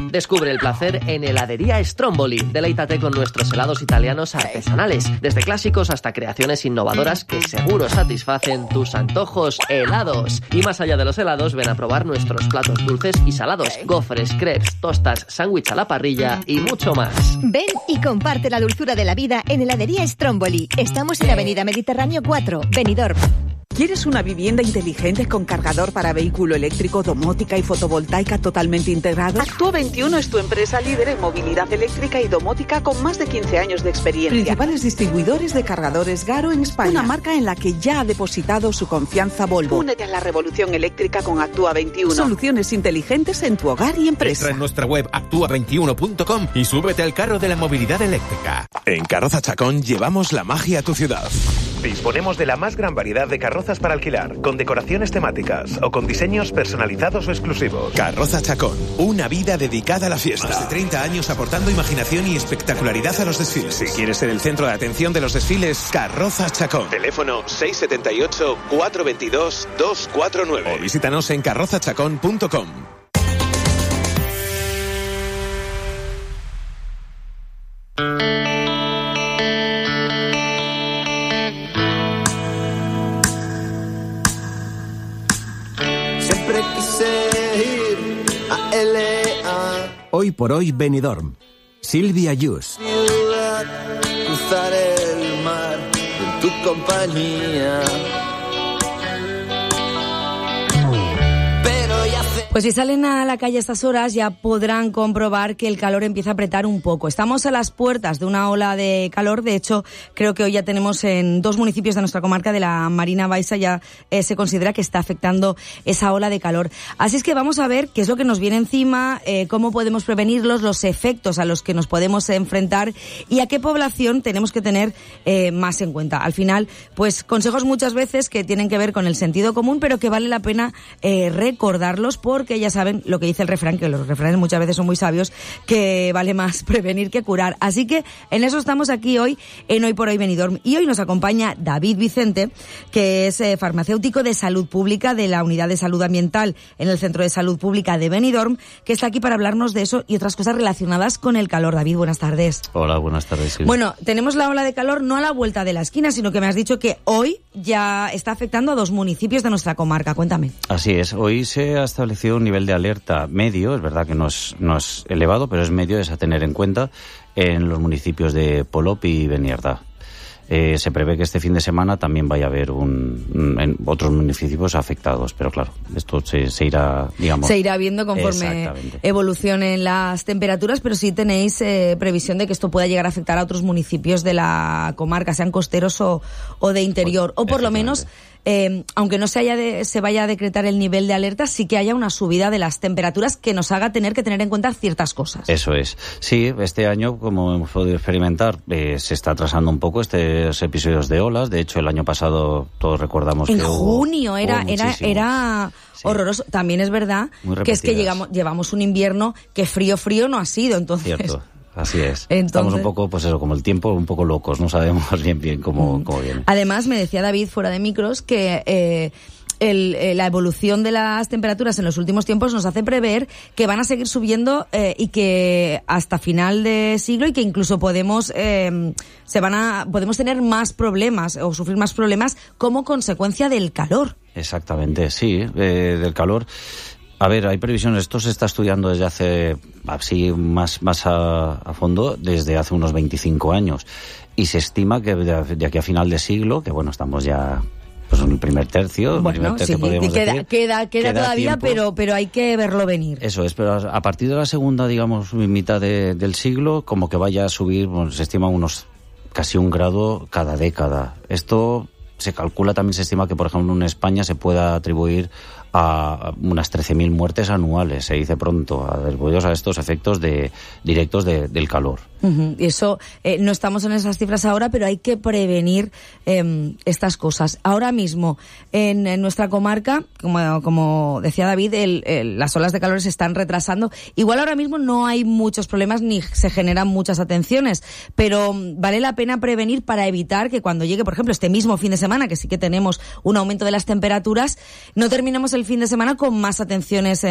Descubre el placer en Heladería Stromboli. Deleítate con nuestros helados italianos artesanales, desde clásicos hasta creaciones innovadoras que seguro satisfacen tus antojos helados. Y más allá de los helados, ven a probar nuestros platos dulces y salados, gofres, crepes, tostas, sándwich a la parrilla y mucho más. Ven y comparte la dulzura de la vida en Heladería Stromboli. Estamos en Avenida Mediterráneo 4, Benidorm. ¿Quieres una vivienda inteligente con cargador para vehículo eléctrico, domótica y fotovoltaica totalmente integrados? Actúa 21 es tu empresa líder en movilidad eléctrica y domótica con más de 15 años de experiencia. Principales distribuidores de cargadores Garo en España. Una marca en la que ya ha depositado su confianza Volvo. Únete a la revolución eléctrica con Actúa 21. Soluciones inteligentes en tu hogar y empresa. Entra en nuestra web actua21.com y súbete al carro de la movilidad eléctrica. En Carroza Chacón llevamos la magia a tu ciudad. Disponemos de la más gran variedad de carrozas para alquilar, con decoraciones temáticas o con diseños personalizados o exclusivos. Carroza Chacón, una vida dedicada a la fiesta. Más de 30 años aportando imaginación y espectacularidad a los desfiles. Si quieres ser el centro de atención de los desfiles, Carroza Chacón. Teléfono 678 422 249. O visítanos en carrozachacón.com. Hoy por hoy Benidorm. Silvia Yus. Cruzar el mar en tu compañía. Pues si salen a la calle a estas horas ya podrán comprobar que el calor empieza a apretar un poco. Estamos a las puertas de una ola de calor. De hecho, creo que hoy ya tenemos en 2 municipios de nuestra comarca de la Marina Baixa ya se considera que está afectando esa ola de calor. Así es que vamos a ver qué es lo que nos viene encima, cómo podemos prevenirlos, los efectos a los que nos podemos enfrentar y a qué población tenemos que tener más en cuenta. Al final, pues consejos muchas veces que tienen que ver con el sentido común, pero que vale la pena recordarlos porque ya saben lo que dice el refrán, que los refranes muchas veces son muy sabios, que vale más prevenir que curar. Así que en eso estamos aquí hoy, en Hoy por Hoy Benidorm. Y hoy nos acompaña David Vicente, que es farmacéutico de salud pública de la Unidad de Salud Ambiental en el Centro de Salud Pública de Benidorm, que está aquí para hablarnos de eso y otras cosas relacionadas con el calor. David, buenas tardes. Hola, buenas tardes. Sí. Bueno, tenemos la ola de calor no a la vuelta de la esquina, sino que me has dicho que hoy ya está afectando a 2 municipios de nuestra comarca. Cuéntame. Así es. Hoy se ha establecido un nivel de alerta medio, es verdad que no es elevado, pero es medio, es a tener en cuenta en los municipios de Polop y Beniardá. Se prevé que este fin de semana también vaya a haber en otros municipios afectados, pero claro, esto se irá, digamos... Se irá viendo conforme evolucionen las temperaturas, pero sí tenéis previsión de que esto pueda llegar a afectar a otros municipios de la comarca, sean costeros o de interior, o por lo menos... aunque no se vaya a decretar el nivel de alerta, sí que haya una subida de las temperaturas que nos haga tener que tener en cuenta ciertas cosas. Eso es. Sí, este año, como hemos podido experimentar, se está atrasando un poco estos episodios de olas. De hecho, el año pasado todos recordamos en junio era sí. Horroroso. También es verdad que es que llevamos un invierno que frío no ha sido, entonces... Cierto. Así es. Entonces, estamos un poco, pues eso, como el tiempo, un poco locos, no sabemos bien cómo viene. Además, me decía David, fuera de micros, que la evolución de las temperaturas en los últimos tiempos nos hace prever que van a seguir subiendo y que hasta final de siglo y que incluso podemos tener más problemas o sufrir más problemas como consecuencia del calor. Exactamente, sí, del calor. A ver, hay previsiones. Esto se está estudiando desde hace, así más a fondo, desde hace unos 25 años. Y se estima que de aquí a final de siglo, que bueno, estamos ya pues en el primer tercio. Bueno, sí, queda todavía, pero hay que verlo venir. Eso es, pero a partir de la segunda, digamos, mitad del siglo, como que vaya a subir, bueno, se estima casi 1 grado cada década. Esto se calcula, también se estima que, por ejemplo, en España se pueda atribuir a unas 13.000 muertes anuales, se dice pronto, atribuidos a estos efectos directos del calor. Eso, no estamos en esas cifras ahora, pero hay que prevenir estas cosas. Ahora mismo, en nuestra comarca, como decía David, las olas de calor se están retrasando. Igual ahora mismo no hay muchos problemas ni se generan muchas atenciones, pero vale la pena prevenir para evitar que cuando llegue, por ejemplo, este mismo fin de semana, que sí que tenemos un aumento de las temperaturas, no terminemos el fin de semana con más atenciones